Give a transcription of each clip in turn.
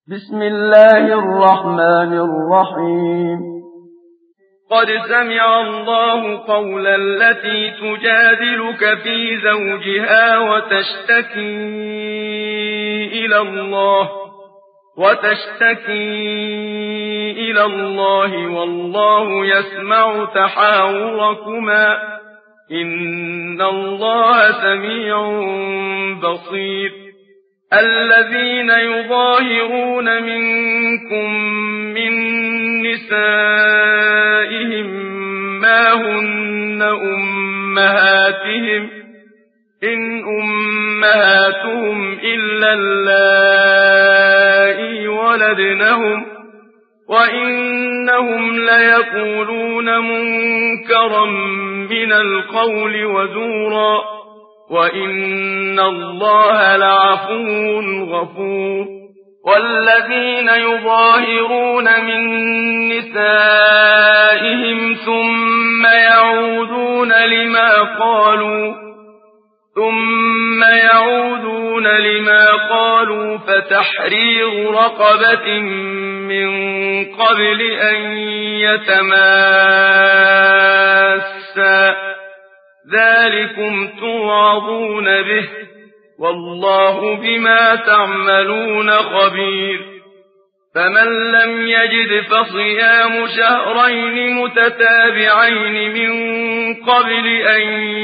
بسم الله الرحمن الرحيم. قد سمع الله قول التي تجادلك في زوجها وتشتكي إلى الله والله يسمع تحاوركما إن الله سميع بصير. الذين يظاهرون منكم من نسائهم ما هن أمهاتهم إن أمهاتهم إلا اللائي ولدنهم وإنهم ليقولون منكرا من القول وزورا وإن الله لعفو غفور. والذين يظاهرون من نسائهم ثم يعودون لما قالوا فتحرير رقبة من قبل أن يتماسا ذلكم توعظون به والله بما تعملون خبير. فمن لم يجد فصيام شهرين متتابعين من قبل أن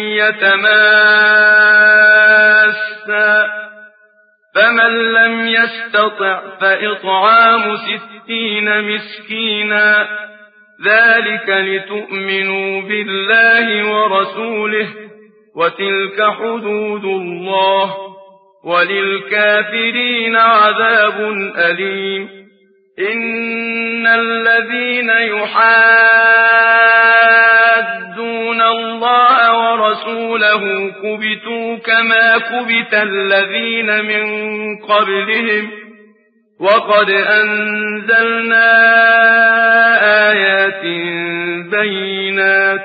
يتماسا فمن لم يستطع فإطعام 60 مسكينا ذلك لتؤمنوا بالله ورسوله وتلك حدود الله وللكافرين عذاب أليم. إن الذين يحادون الله ورسوله كبتوا كما كبت الذين من قبلهم وقد أنزلنا آيات بينات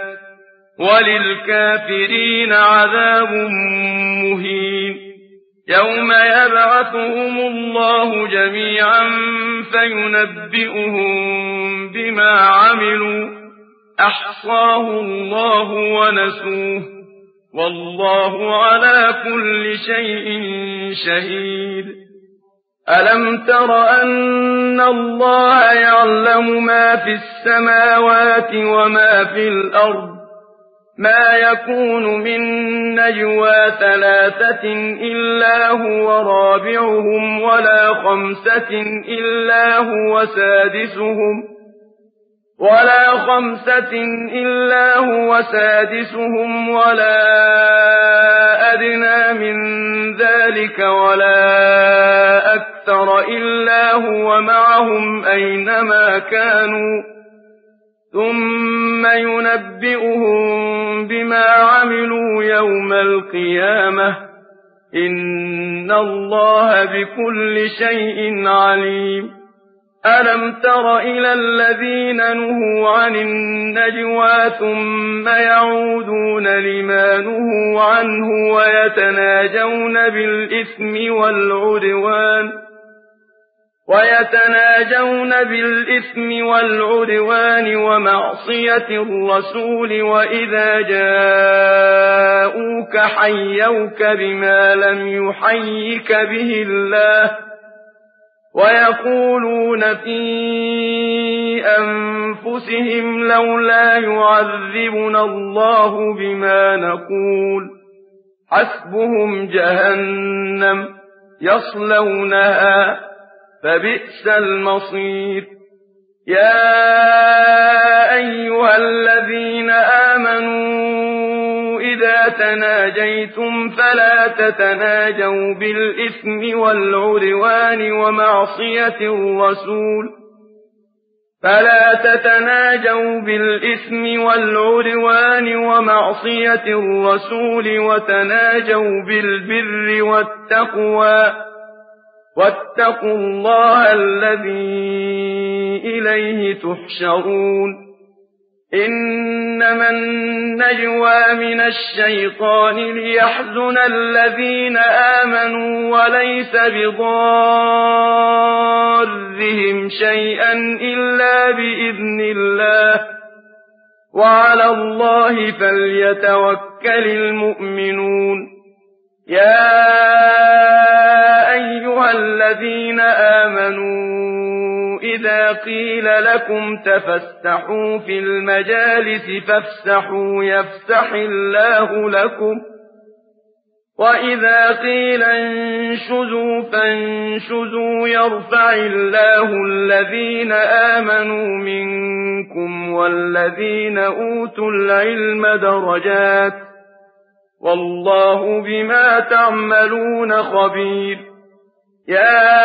وللكافرين عذاب مهين. يوم يبعثهم الله جميعا فينبئهم بما عملوا أحصاه الله ونسوه والله على كل شيء شهيد. ألم تر أن الله يعلم ما في السماوات وما في الأرض ما يكون من نجوى 3 إلا هو رابعهم ولا 5 إلا هو سادسهم ولا أدنى من ذلك ولا أكثر إلا هو معهم أينما كانوا ثم ينبئهم بما عملوا يوم القيامة إن الله بكل شيء عليم. ألم تر إلى الذين نهوا عن النجوى ثم يعودون لما نهوا عنه ويتناجون بالإثم والعدوان ومعصية الرسول وإذا جاءوك حيوك بما لم يحيك به الله ويقولون في أنفسهم لولا يعذبنا الله بما نقول حسبهم جهنم يصلونها فبئس المصير. يا أيها الذين آمنوا إذا تناجيتم فلا تتناجوا بالإثم والعدوان ومعصية الرسول وتناجوا بالبر والتقوى واتقوا الله الذي إليه تحشرون. إنما النجوى من الشيطان ليحزن الذين آمنوا وليس بضارهم شيئا إلا بإذن الله وعلى الله فليتوكل المؤمنون يا أيها الذين آمنوا إذا قيل لكم تفسحوا في المجالس فافسحوا يفسح الله لكم وإذا قيل انشزوا فانشزوا يرفع الله الذين آمنوا منكم والذين أوتوا العلم درجات والله بما تعملون خبير يا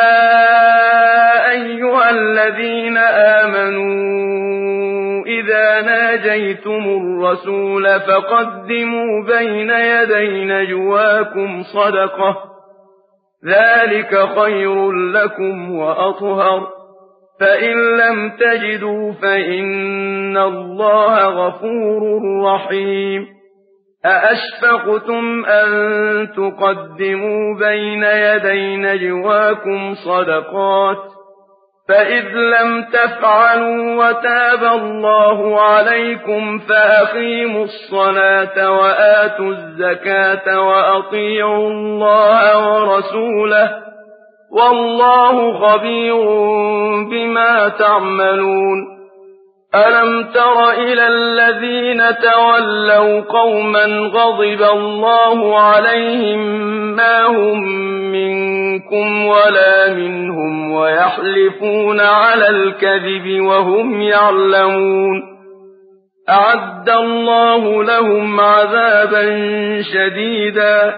أيها الذين آمنوا إذا ناجيتم الرسول فقدموا بين يدي نجواكم صدقة ذلك خير لكم وأطهر فإن لم تجدوا فإن الله غفور رحيم أأشفقتم أن تقدموا بين يدي نجواكم صدقات فإذ لم تفعلوا وتاب الله عليكم فأقيموا الصلاة وآتوا الزكاة وأطيعوا الله ورسوله والله خبير بما تعملون ألم تر إلى الذين تولوا قوما غضب الله عليهم ما هم منكم ولا منهم ويحلفون على الكذب وهم يعلمون أعد الله لهم عذابا شديدا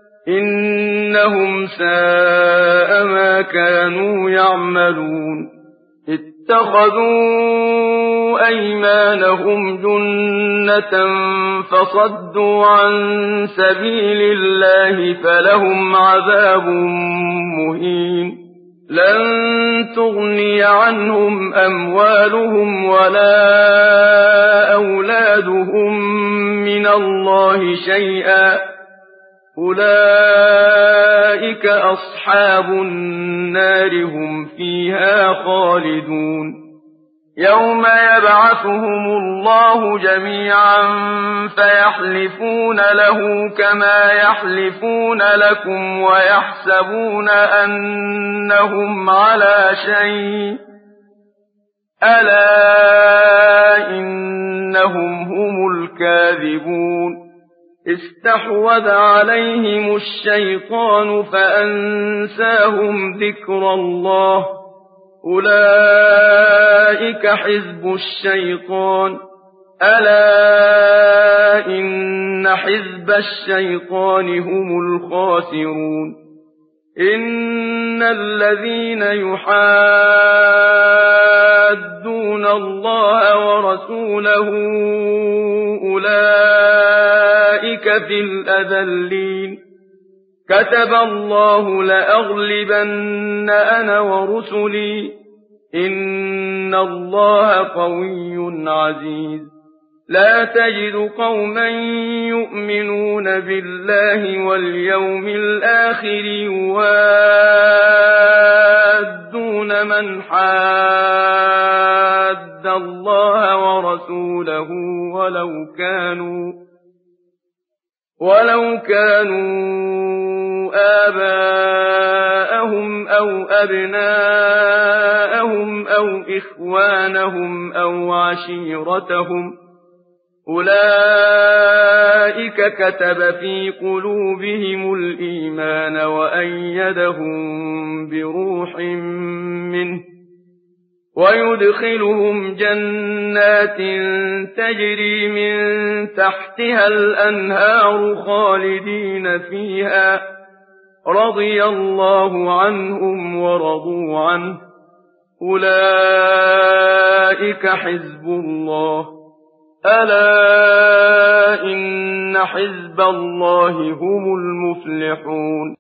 إنهم ساء ما كانوا يعملون اتخذوا أيمانهم جنة فصدوا عن سبيل الله فلهم عذاب مهين لن تغني عنهم أموالهم ولا أولادهم من الله شيئا أولئك أصحاب النار هم فيها خالدون يوم يبعثهم الله جميعا فيحلفون له كما يحلفون لكم ويحسبون أنهم على شيء ألا إنهم هم الكاذبون استحوذ عليهم الشيطان فأنساهم ذكر الله أولئك حزب الشيطان ألا إن حزب الشيطان هم الخاسرون إن الذين يحادون الله ورسوله أولئك في الأذلين كتب الله لأغلبن أنا ورسلي إن الله قوي عزيز لا تجد قوما يؤمنون بالله واليوم الآخر يوادون من حاد الله ورسوله ولو كانوا آباءهم أو أبناءهم أو إخوانهم أو عشيرتهم أولئك كتب في قلوبهم الإيمان وأيدهم بروح منه ويدخلهم جنات تجري من تحتها الأنهار خالدين فيها رضي الله عنهم ورضوا عنه أولئك حزب الله ألا إن حزب الله هم المفلحون